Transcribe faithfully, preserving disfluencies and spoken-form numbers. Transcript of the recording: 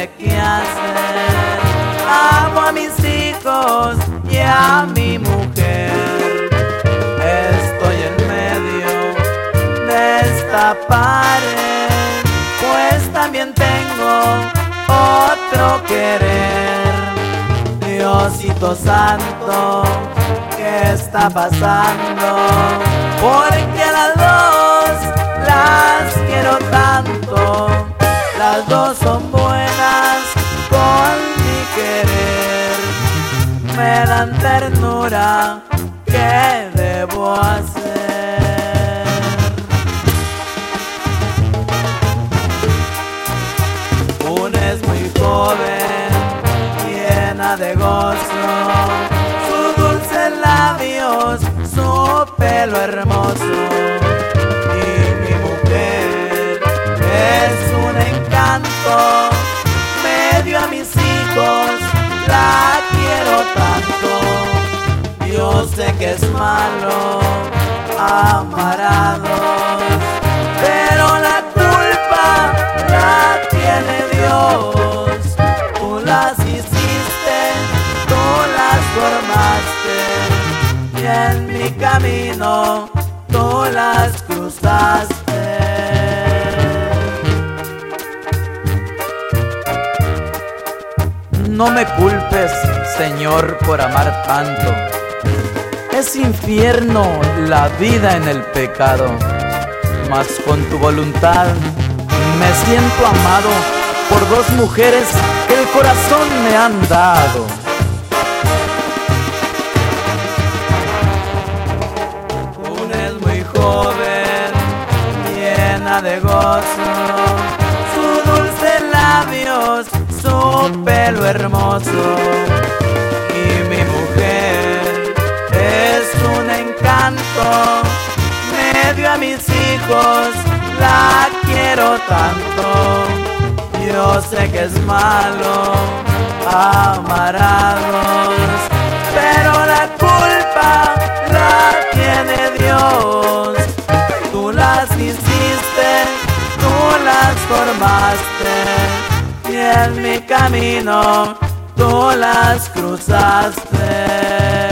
sé qué hacer. Amo a mis hijos y a mi mujer. Estoy en medio de esta pared, pues también tengo otro querer. Diosito santo, ¿qué está pasando? Porque a las dos las quiero tanto. Las dos son buenas con mi querer. Me dan ternura, ¿qué debo hacer? Una es muy joven, llena de gozo, sus dulces labios, su pelo hermoso. Y mi mujer es un encanto, me dio a mis hijos, la quiero tanto. Yo sé que es malo amar a dos, pero la culpa la tiene Dios. Tú las hiciste, tú las formaste, y en mi camino tú las cruzaste. No me culpes, Señor, por amar tanto. Es infierno la vida en el pecado, mas con tu voluntad me siento amado por dos mujeres que el corazón me han dado. Una es muy joven, llena de gozo, sus dulces labios, su pelo hermoso. Y mi mujer es un encanto, me dio a mis hijos, la quiero tanto. Yo sé que es malo amar a dos, pero la culpa la tiene Dios. Tú las hiciste, tú las formaste, y en mi camino tú las cruzaste.